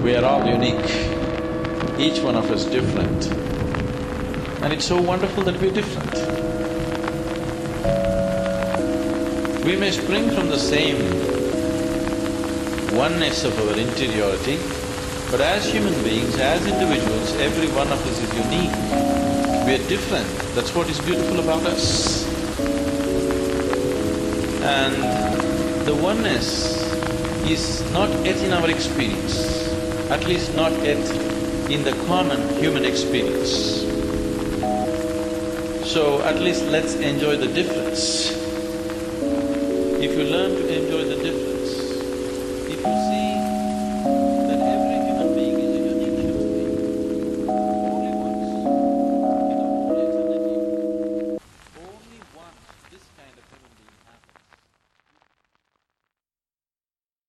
We are all unique, each one of us different. And it's so wonderful that we're different. We may spring from the same oneness of our interiority, but as human beings, as individuals, every one of us is unique. We're different, that's what is beautiful about us. And the oneness is not yet in our experience, at least not yet in the common human experience. So at least let's enjoy the difference. If you learn to enjoy the difference, if you see